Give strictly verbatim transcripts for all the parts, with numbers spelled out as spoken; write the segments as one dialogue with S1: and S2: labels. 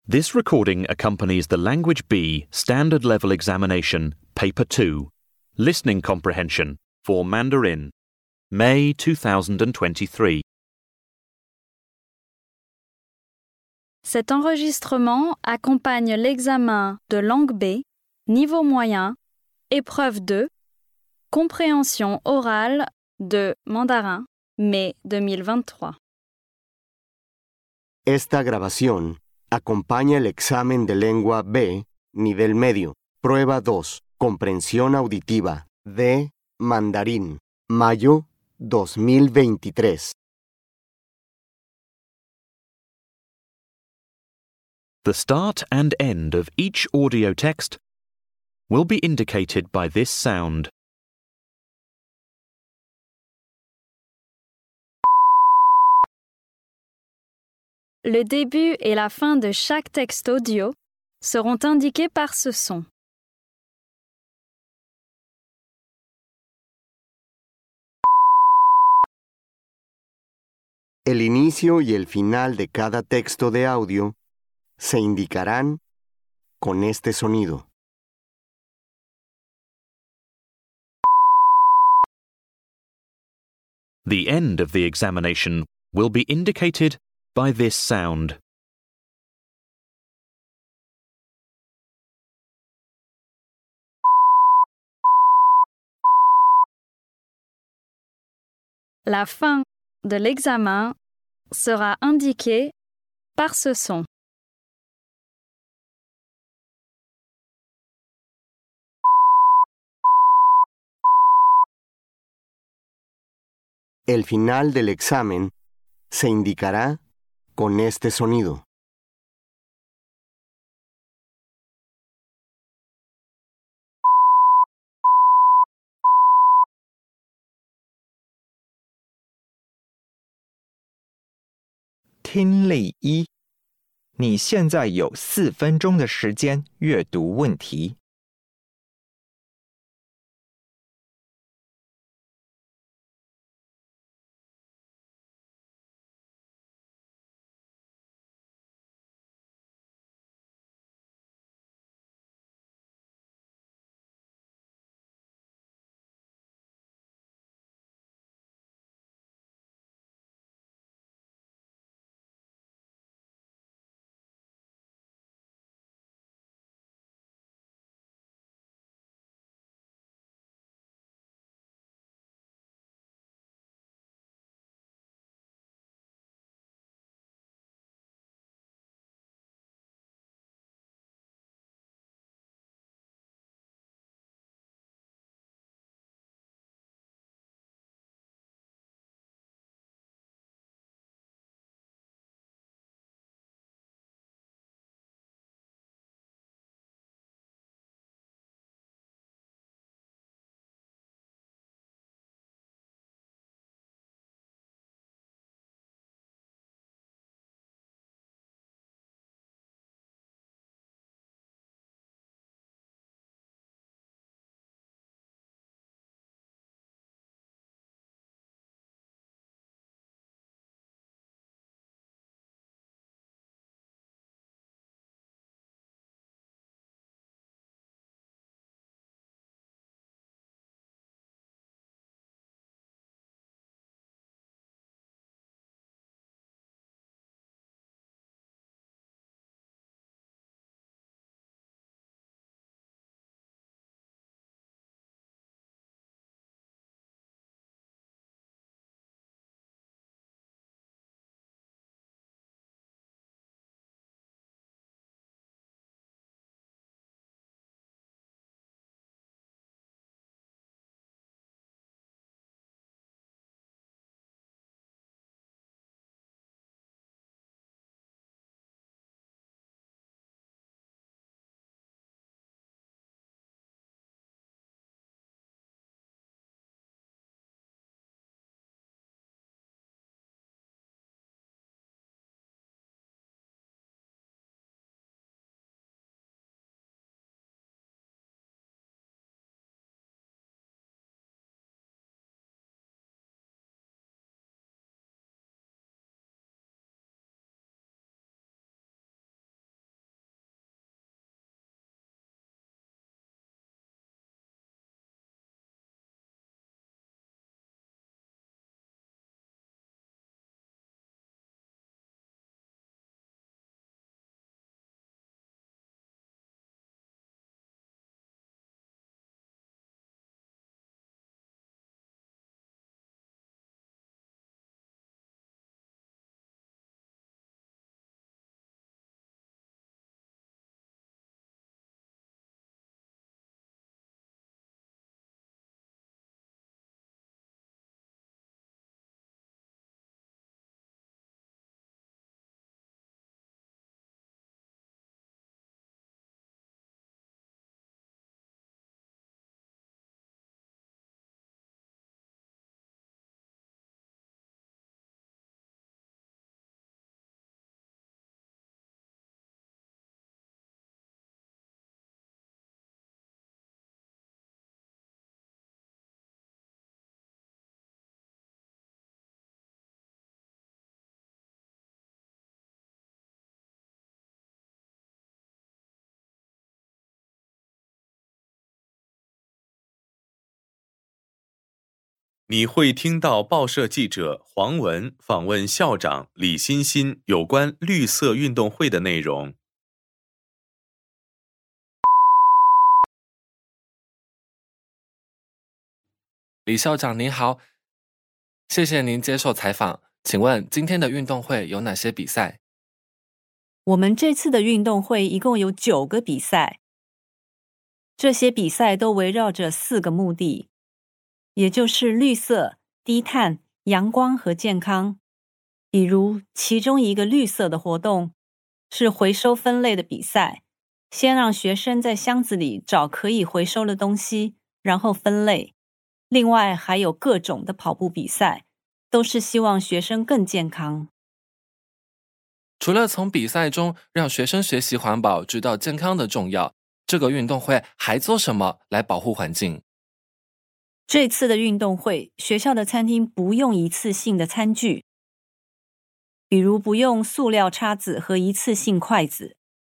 S1: This recording accompanies the Language B Standard Level Examination, Paper two, Listening Comprehension for Mandarin, May two thousand twenty-three.
S2: Cet enregistrement accompagne l'examen de langue B, niveau moyen, épreuve deux, compréhension orale de mandarin, mai deux mille vingt-trois.
S3: Esta grabación acompaña el examen de lengua B, nivel medio, prueba dos, comprensión auditiva, de mandarín, mayo dos mil veintitrés.
S1: The start and end of each audio text will be indicated by this sound.
S2: Le début et la fin de chaque texte audio seront indiqués par ce son.
S3: El inicio y el final de cada texto de audio se indicarán con este sonido.
S1: The end of the examination will be indicated by this sound.
S2: La fin de l'examen sera indiquée par ce son.
S3: El final del examen se indicará con este sonido.
S4: "听力一，你现在有四分钟的时间阅读问题。
S5: 你会听到报社记者黄文访问校长李欣欣有关绿色运动会的内容。
S6: 李校长您好，谢谢您接受采访。请问今天的运动会有哪些比赛？
S7: 我们这次的运动会一共有九个比赛，这些比赛都围绕着四个目的，也就是绿色、低碳、阳光和健康。比如其中一个绿色的活动是回收分类的比赛，先让学生在箱子里找可以回收的东西，然后分类。另外还有各种的跑步比赛，都是希望学生更健康。
S6: 除了从比赛中让学生学习环保，知道健康的重要，这个运动会还做什么来保护环境？
S7: 这次的运动会，学校的餐厅不用一次性的餐具，比如不用塑料叉子和一次性筷子。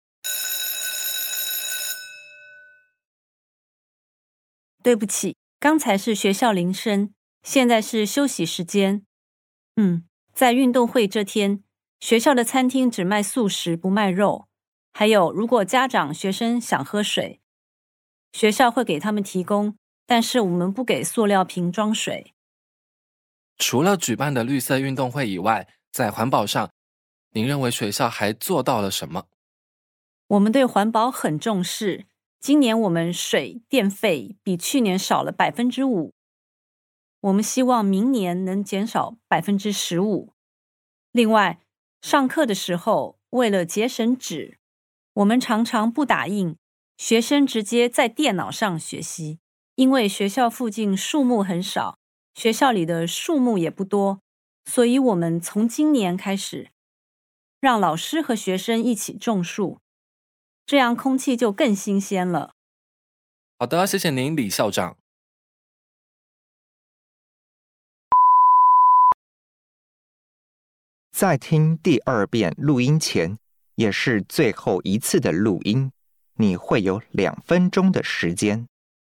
S7: 对不起，刚才是学校铃声，现在是休息时间。嗯，在运动会这天，学校的餐厅只卖素食，不卖肉。还有，如果家长、学生想喝水，学校会给他们提供，但是我们不给塑料瓶装水。
S6: 除了举办的绿色运动会以外，在环保上，您认为学校还做到了什么？
S7: 我们对环保很重视，今年我们水电费比去年少了百分之五，我们希望明年能减少百分之十五。另外，上课的时候，为了节省纸，我们常常不打印，学生直接在电脑上学习。因为学校附近树木很少，学校里的树木也不多，所以我们从今年开始，让老师和学生一起种树，这样空气就更新鲜了。
S6: 好的，谢谢您，李校长。
S4: 在听第二遍录音前，也是最后一次的录音，你会有两分钟的时间。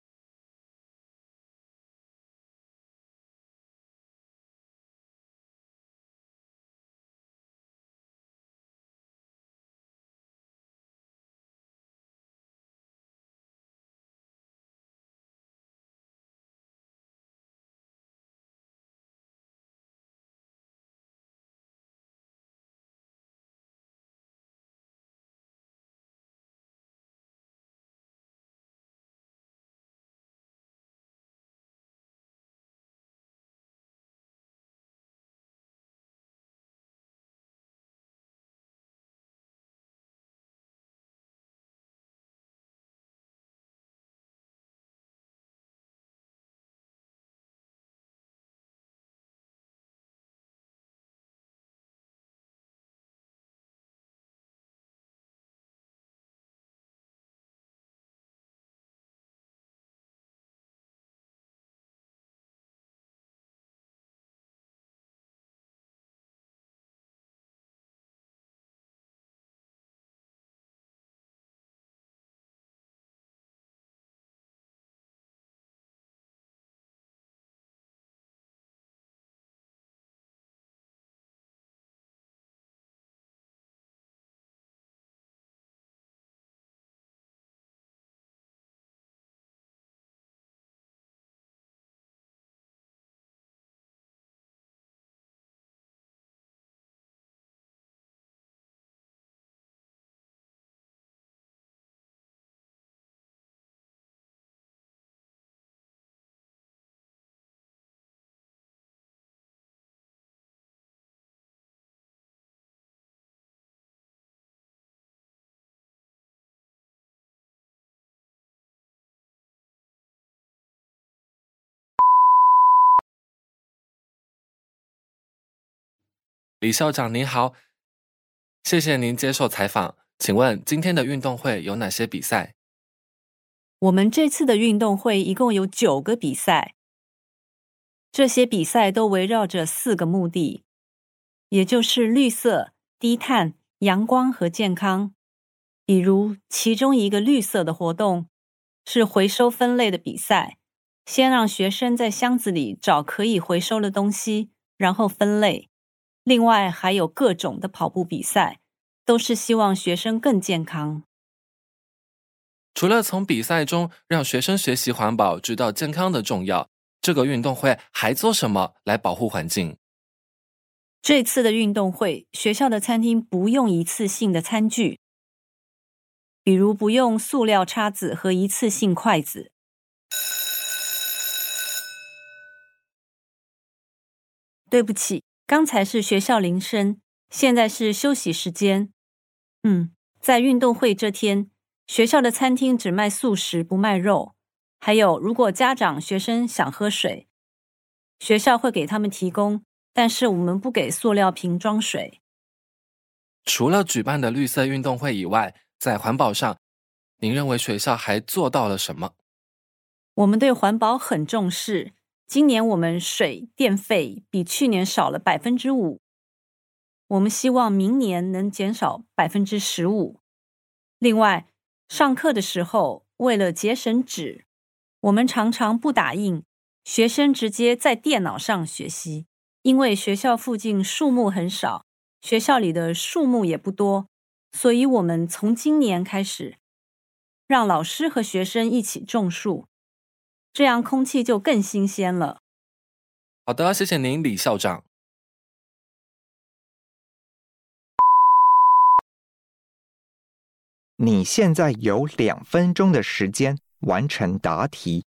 S6: 李校长您好，谢谢您接受采访。请问今天的运动会有哪些比赛？
S7: 我们这次的运动会一共有九个比赛，这些比赛都围绕着四个目的，也就是绿色、低碳、阳光和健康。比如其中一个绿色的活动是回收分类的比赛， 先让学生在箱子里找可以回收的东西，然后分类。另外还有各种的跑步比赛，都是希望学生更健康。
S6: 除了从比赛中让学生学习环保，知道健康的重要，这个运动会还做什么来保护环境？
S7: 这次的运动会，学校的餐厅不用一次性的餐具，比如不用塑料叉子和一次性筷子。对不起，刚才是学校铃声，现在是休息时间。嗯，在运动会这天，学校的餐厅只卖素食，不卖肉。还有，如果家长、学生想喝水，学校会给他们提供，但是我们不给塑料瓶装水。
S6: 除了举办的绿色运动会以外，在环保上，您认为学校还做到了什么？
S7: 我们对环保很重视，今年我们水电费比去年少了百分之五，我们希望明年能减少百分之十五。另外，上课的时候，为了节省纸，我们常常不打印，学生直接在电脑上学习。因为学校附近树木很少，学校里的树木也不多，所以我们从今年开始，让老师和学生一起种树，这样空气就更新鲜了。
S6: 好的，谢谢您，李校长。
S4: 你现在有两分钟的时间完成答题。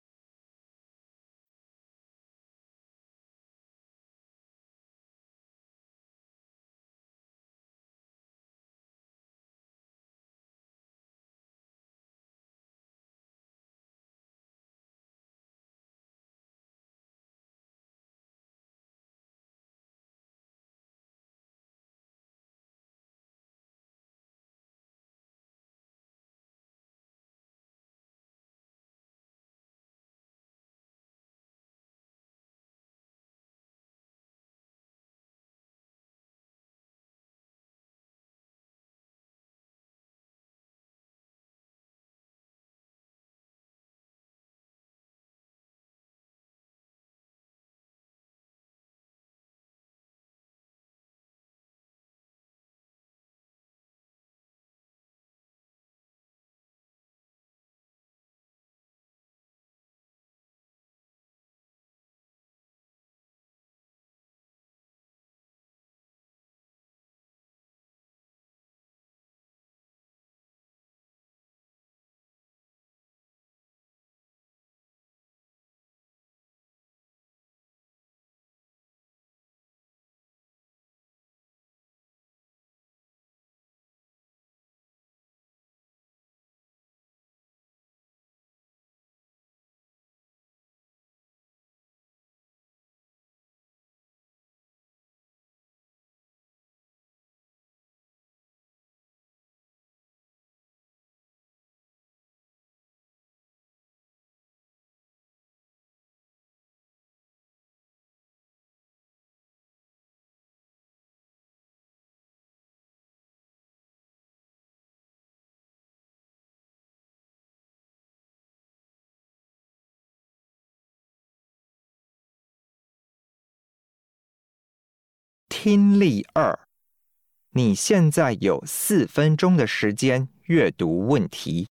S4: 听力二，你现在有四分钟的时间阅读问题。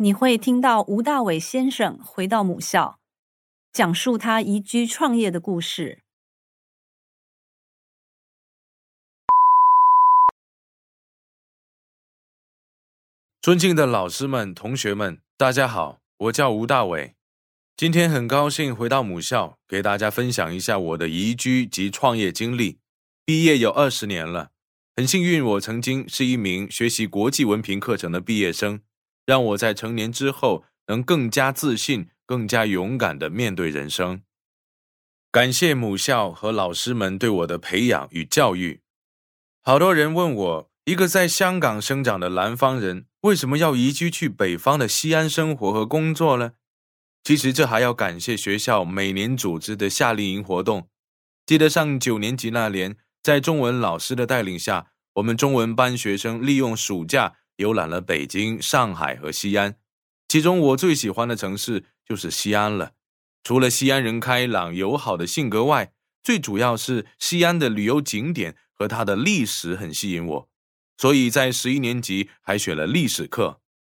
S7: 你会听到吴大伟先生回到母校，讲述他移居创业的故事。
S5: 尊敬的老师们、同学们，大家好，我叫吴大伟。今天很高兴回到母校，给大家分享一下我的移居及创业经历。毕业有二十年了，很幸运我曾经是一名学习国际文凭课程的毕业生，让我在成年之后能更加自信、更加勇敢地面对人生。感谢母校和老师们对我的培养与教育。好多人问我，一个在香港生长的南方人，为什么要移居去北方的西安生活和工作呢？其实这还要感谢学校每年组织的夏令营活动。记得上九年级那年，在中文老师的带领下，我们中文班学生利用暑假游览了北京、上海和西安。其中我最喜欢的城市就是西安了。除了西安人开朗友好的性格外，最主要是西安的旅游景点和它的历史很吸引我，所以在十一年级还选了历史课。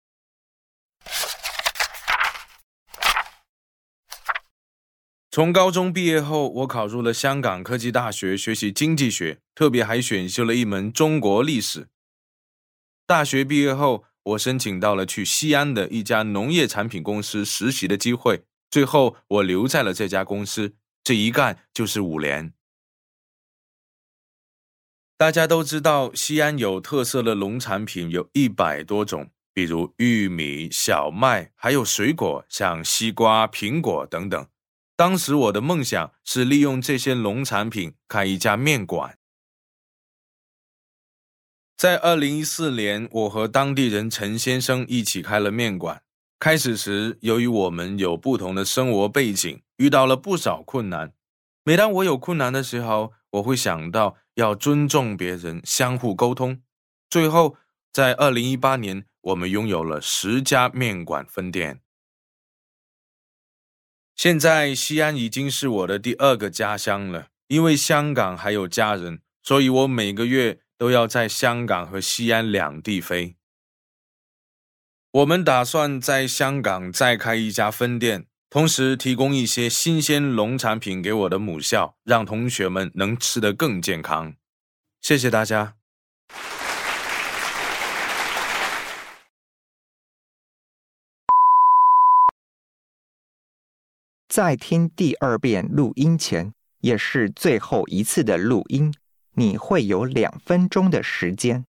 S5: 从高中毕业后，我考入了香港科技大学学习经济学，特别还选修了一门中国历史。大学毕业后，我申请到了去西安的一家农业产品公司实习的机会，最后我留在了这家公司，这一干就是五年。大家都知道，西安有特色的农产品有一百多种，比如玉米、小麦，还有水果，像西瓜、苹果等等。当时我的梦想是利用这些农产品开一家面馆。在二零一四年，我和当地人陈先生一起开了面馆。开始时，由于我们有不同的生活背景，遇到了不少困难。每当我有困难的时候，我会想到要尊重别人，相互沟通。最后，在二零一八年，我们拥有了十家面馆分店。现在西安已经是我的第二个家乡了，因为香港还有家人，所以我每个月都要在香港和西安两地飞。我们打算在香港再开一家分店，同时提供一些新鲜农产品给我的母校，让同学们能吃得更健康。谢谢大家。
S4: 在听第二遍录音前，也是最后一次的录音，你会有两分钟的时间。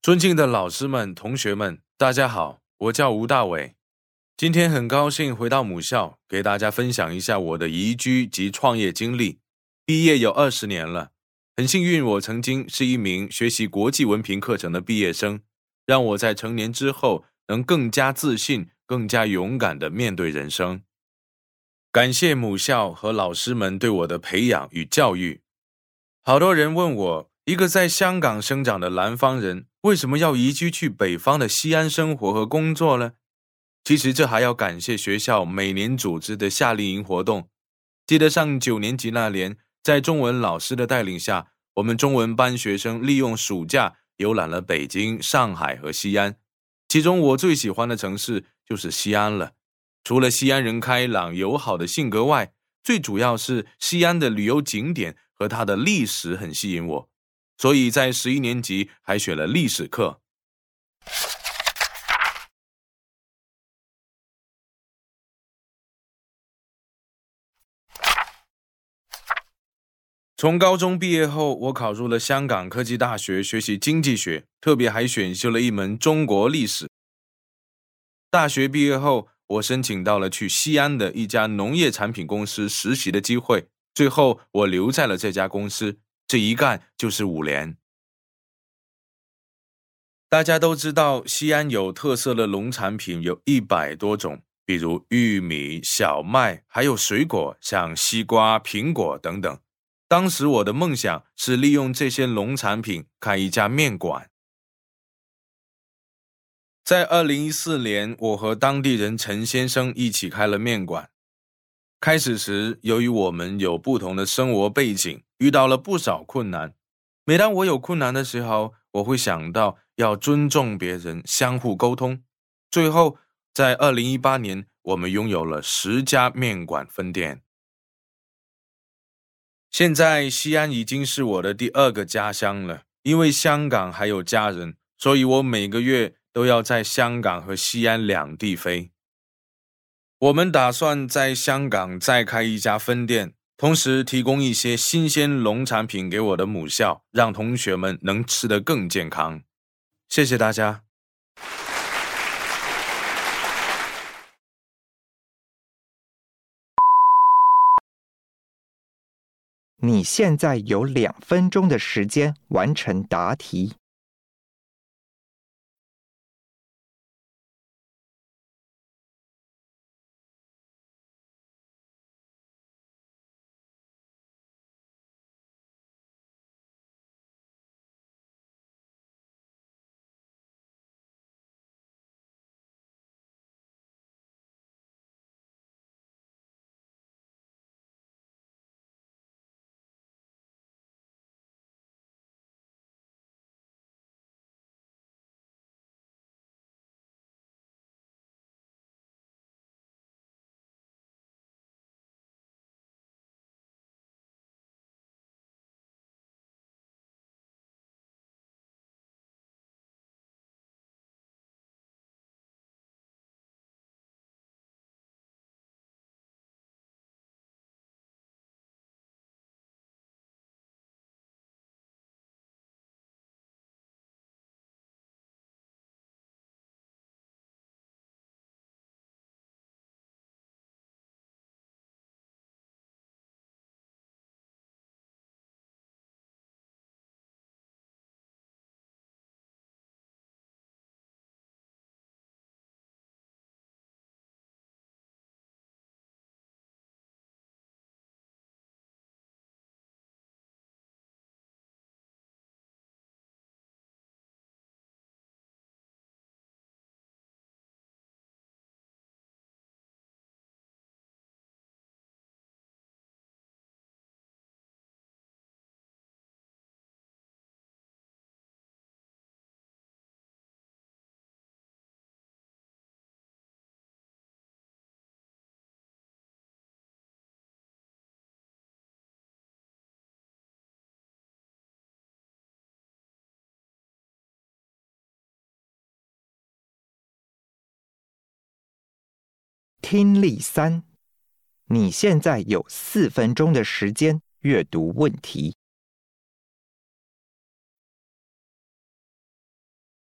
S5: 尊敬的老师们、同学们，大家好，我叫吴大伟。今天很高兴回到母校，给大家分享一下我的移居及创业经历。毕业有二十年了，很幸运我曾经是一名学习国际文凭课程的毕业生，让我在成年之后能更加自信、更加勇敢地面对人生。感谢母校和老师们对我的培养与教育。好多人问我，一个在香港生长的南方人，为什么要移居去北方的西安生活和工作呢？其实这还要感谢学校每年组织的夏令营活动。记得上九年级那年，在中文老师的带领下，我们中文班学生利用暑假游览了北京、上海和西安。其中我最喜欢的城市就是西安了。除了西安人开朗友好的性格外，最主要是西安的旅游景点和它的历史很吸引我，所以在十一年级还选了历史课。从高中毕业后，我考入了香港科技大学学习经济学，特别还选修了一门中国历史。大学毕业后，我申请到了去西安的一家农业产品公司实习的机会，最后我留在了这家公司，这一干就是五年。大家都知道，西安有特色的农产品有一百多种，比如玉米、小麦，还有水果，像西瓜、苹果等等。当时我的梦想是利用这些农产品开一家面馆。在二零一四年，我和当地人陈先生一起开了面馆。开始时，由于我们有不同的生活背景，遇到了不少困难。每当我有困难的时候，我会想到要尊重别人，相互沟通。最后，在二零一八年，我们拥有了十家面馆分店。现在西安已经是我的第二个家乡了，因为香港还有家人，所以我每个月都要在香港和西安两地飞。我们打算在香港再开一家分店，同时提供一些新鲜农产品给我的母校，让同学们能吃得更健康。谢谢大家。
S4: 你现在有两分钟的时间完成答题。听力三，你现在有四分钟的时间阅读问题。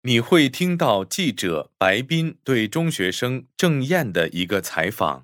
S5: 你会听到记者白斌对中学生郑燕的一个采访。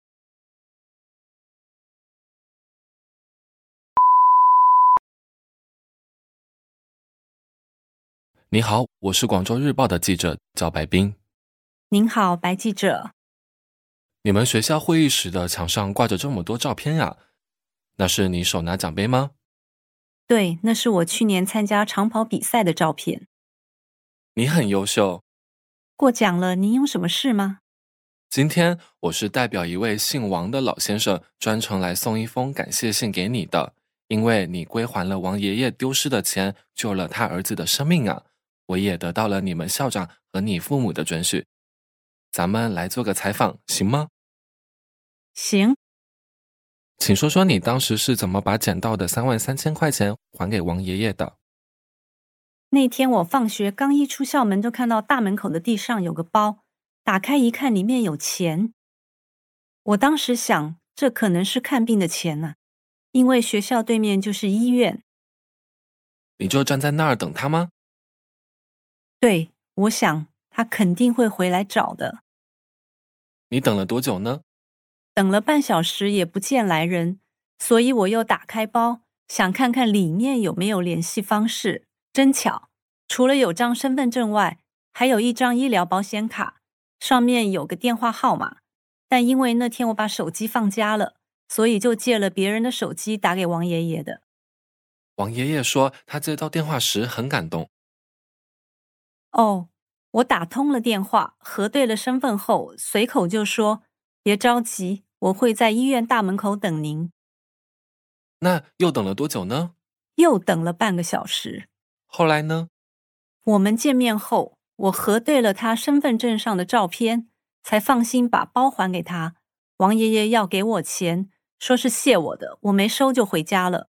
S6: 你好，我是广州日报的记者，叫白斌。
S7: 您好，白记者。
S6: 你们学校会议室的墙上挂着这么多照片呀？那是你手拿奖杯吗？
S7: 对，那是我去年参加长跑比赛的照片。
S6: 你很优秀。
S7: 过奖了，您有什么事吗？
S6: 今天我是代表一位姓王的老先生专程来送一封感谢信给你的，因为你归还了王爷爷丢失的钱，救了他儿子的生命啊！我也得到了你们校长和你父母的准许。咱们来做个采访，行吗？
S7: 行。
S6: 请说说你当时是怎么把捡到的三万三千块钱还给王爷爷的？
S7: 那天我放学刚一出校门，就看到大门口的地上有个包，打开一看，里面有钱。我当时想，这可能是看病的钱啊，因为学校对面就是医院。
S6: 你就站在那儿等他吗？
S7: 对，我想他肯定会回来找的。
S6: 你等了多久呢？
S7: 等了半小时也不见来人，所以我又打开包，想看看里面有没有联系方式。真巧，除了有张身份证外，还有一张医疗保险卡，上面有个电话号码。但因为那天我把手机放家了，所以就借了别人的手机打给王爷爷的。
S6: 王爷爷说他接到电话时很感动。
S7: 哦，我打通了电话，核对了身份后，随口就说，别着急，我会在医院大门口等您。
S6: 那又等了多久呢？
S7: 又等了半个小时。
S6: 后来呢？
S7: 我们见面后，我核对了他身份证上的照片，才放心把包还给他。王爷爷要给我钱，说是谢我的，我没收就回家了。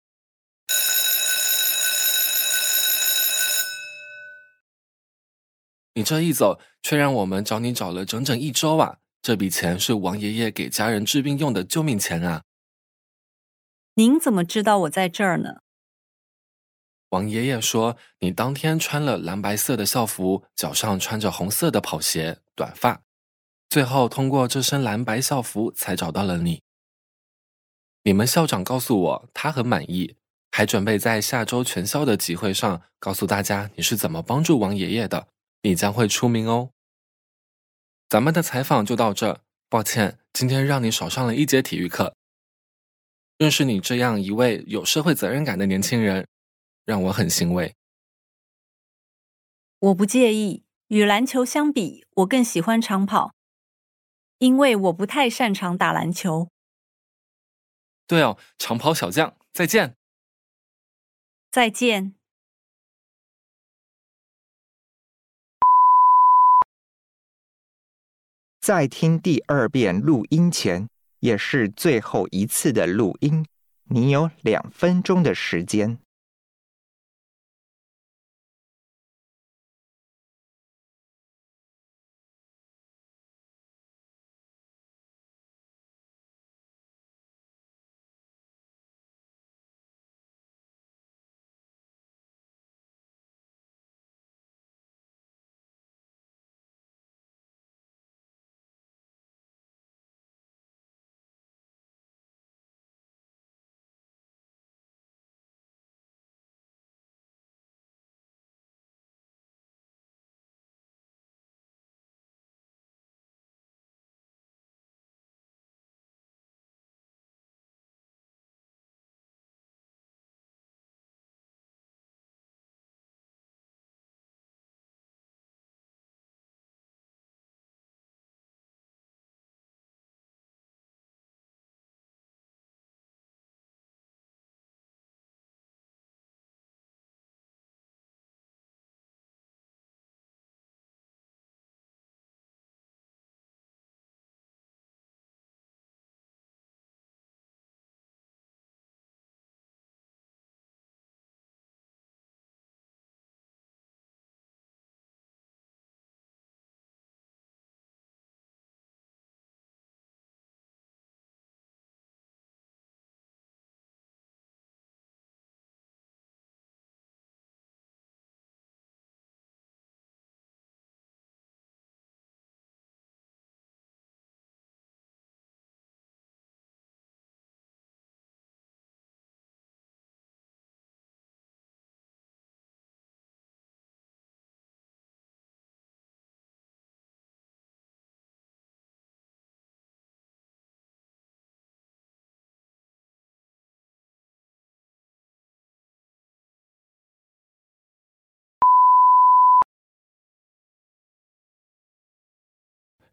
S6: 你这一走，却让我们找你找了整整一周啊！这笔钱是王爷爷给家人治病用的救命钱啊！
S7: 您怎么知道我在这儿呢？
S6: 王爷爷说，你当天穿了蓝白色的校服，脚上穿着红色的跑鞋，短发。最后通过这身蓝白校服才找到了你。你们校长告诉我，他很满意，还准备在下周全校的集会上告诉大家你是怎么帮助王爷爷的，你将会出名哦。咱们的采访就到这，抱歉，今天让你少上了一节体育课。认识你这样一位有社会责任感的年轻人，让我很欣慰。
S7: 我不介意，与篮球相比，我更喜欢长跑，因为我不太擅长打篮球。
S6: 对哦，长跑小将，再见。
S7: 再见。
S4: 在听第二遍录音前，也是最后一次的录音，你有两分钟的时间。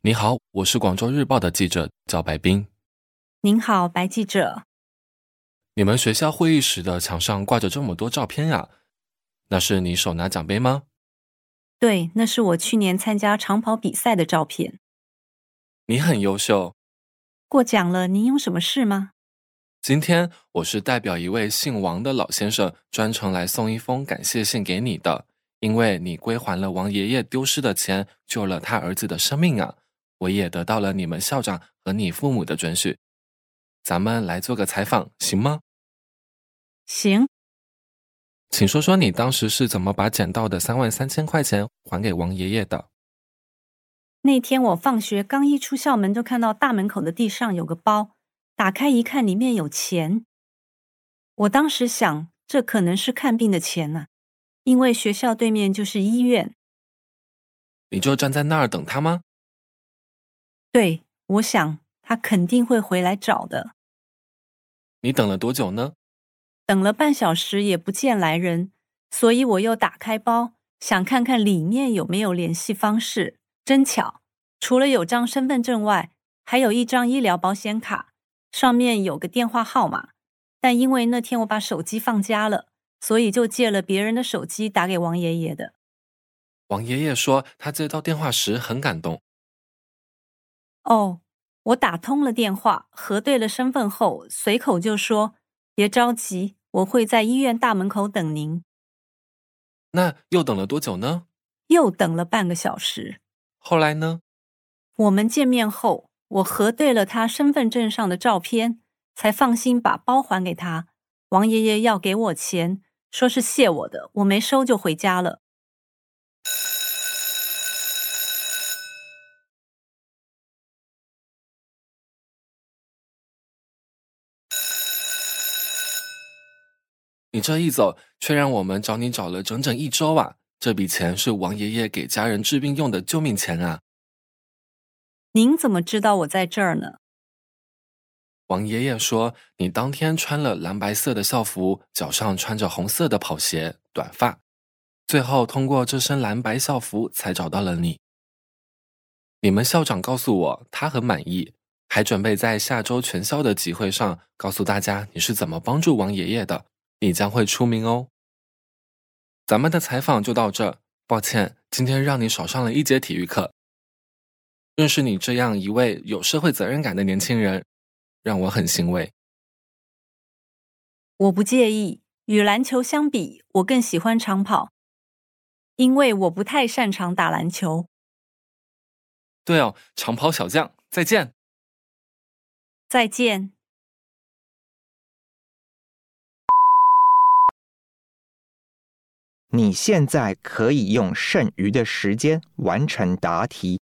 S6: 你好，我是广州日报的记者，叫白冰。
S7: 您好，白记者。
S6: 你们学校会议室的墙上挂着这么多照片呀？那是你手拿奖杯吗？
S7: 对，那是我去年参加长跑比赛的照片。
S6: 你很优秀。
S7: 过奖了，您有什么事吗？
S6: 今天我是代表一位姓王的老先生专程来送一封感谢信给你的，因为你归还了王爷爷丢失的钱，救了他儿子的生命啊！我也得到了你们校长和你父母的准许。咱们来做个采访，行吗？
S7: 行。
S6: 请说说你当时是怎么把捡到的三万三千块钱还给王爷爷的？
S7: 那天我放学刚一出校门，就看到大门口的地上有个包，打开一看，里面有钱。我当时想，这可能是看病的钱啊，因为学校对面就是医院。
S6: 你就站在那儿等他吗？
S7: 对，我想他肯定会回来找的。
S6: 你等了多久呢？
S7: 等了半小时也不见来人，所以我又打开包，想看看里面有没有联系方式。真巧，除了有张身份证外，还有一张医疗保险卡，上面有个电话号码。但因为那天我把手机放家了，所以就借了别人的手机打给王爷爷的。
S6: 王爷爷说他接到电话时很感动。
S7: 哦，我打通了电话，核对了身份后，随口就说，别着急，我会在医院大门口等您。
S6: 那又等了多久呢？
S7: 又等了半个小时。
S6: 后来呢？
S7: 我们见面后，我核对了他身份证上的照片，才放心把包还给他。王爷爷要给我钱，说是谢我的，我没收就回家了。
S6: 你这一走，却让我们找你找了整整一周啊！这笔钱是王爷爷给家人治病用的救命钱啊！
S7: 您怎么知道我在这儿呢？
S6: 王爷爷说，你当天穿了蓝白色的校服，脚上穿着红色的跑鞋，短发。最后通过这身蓝白校服才找到了你。你们校长告诉我，他很满意，还准备在下周全校的集会上告诉大家你是怎么帮助王爷爷的，你将会出名哦。咱们的采访就到这，抱歉，今天让你少上了一节体育课。认识你这样一位有社会责任感的年轻人，让我很欣慰。
S7: 我不介意，与篮球相比，我更喜欢长跑，因为我不太擅长打篮球。
S6: 对哦，长跑小将，再见。
S7: 再见。
S4: 你现在可以用剩余的时间完成答题。